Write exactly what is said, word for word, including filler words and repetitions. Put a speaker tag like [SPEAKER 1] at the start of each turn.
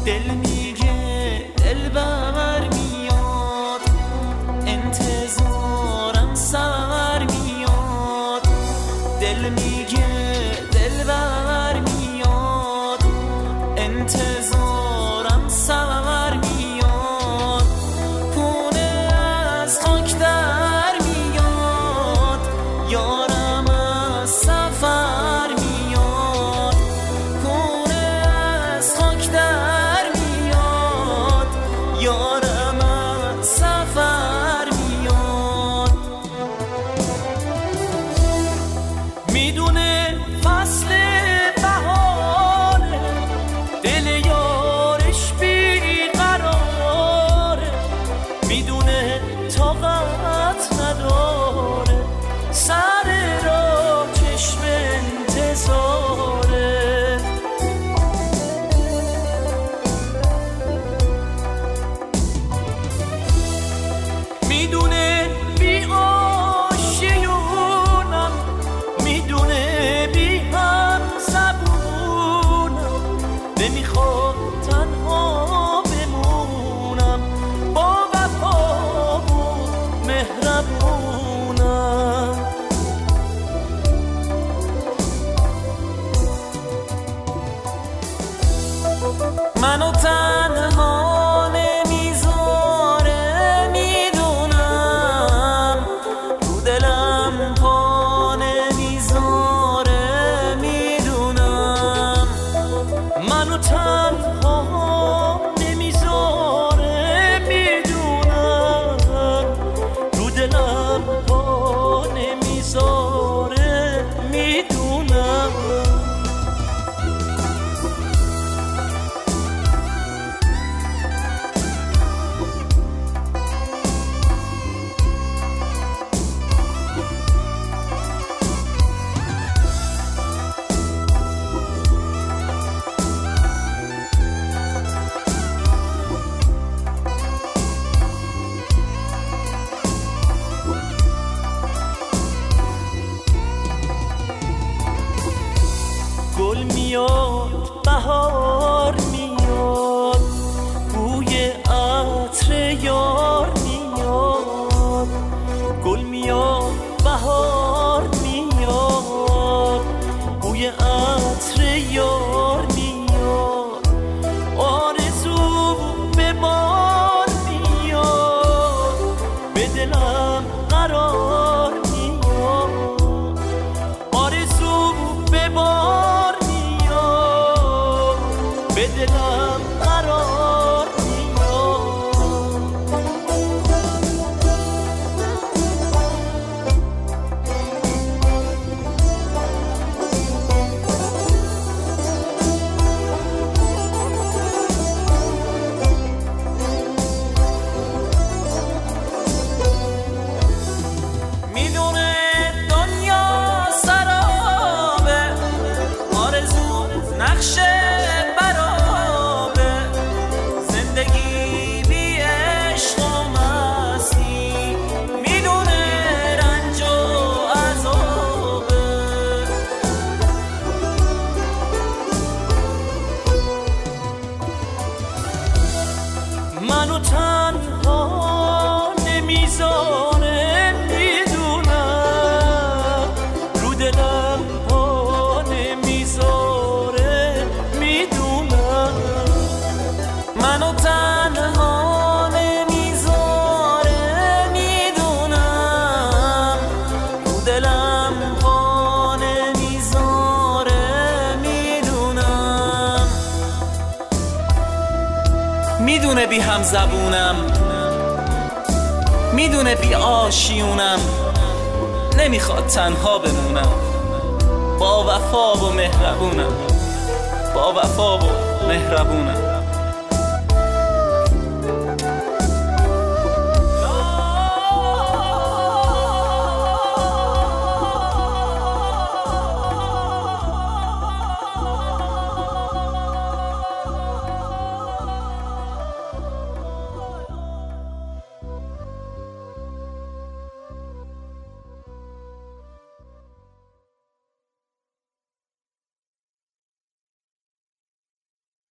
[SPEAKER 1] دل میگه دلبر میاد، انتظارم سر میاد. دل میگه دلبر میاد، انتظارم سر میاد. خونه از خاک در میاد، یارم از سفر میاد. خونه از خاک در میاد، یارم از سفر میاد. میدونه فصل بهاره، دل یارش بیقراره. میدونه طاقت نداره، سر را چشم انتظاره. میدونه بی آشیونم، میدونه بی هم زبونم. نمیخواد تنها بمونم، با وفا و مهربونم. منو تنها نمیذاره، میدونم رو دلم پا نمیذاره. میدونم منو تنها نمیذاره، میدونم رو دلم پا نمیذاره. میدونم گل میاد، بهار میاد، بوی عطر یار میاد. گل میاد، بهار میاد، بوی عطر یار میاد. آرزو به بار میاد، به دلم قرار میاد. آرزو به بار میاد، به دلم قرار میاد. میدونه دنیا سرابه، آرزو نقشه برابه. زندگی بی عشق و مستی، میدونه رنج و عذابه. منو تنها نمیذاره، میدونم رو دلم پا نمیذاره. میدونم منو تنها نمیذاره، میدونم رو دلم پا نمیذاره. میدونم میدونه بی هم زبونم، میدونه بی آشیونم. نمیخواد تنها بمونم، با وفا و مهربونم. با وفا و مهربونم.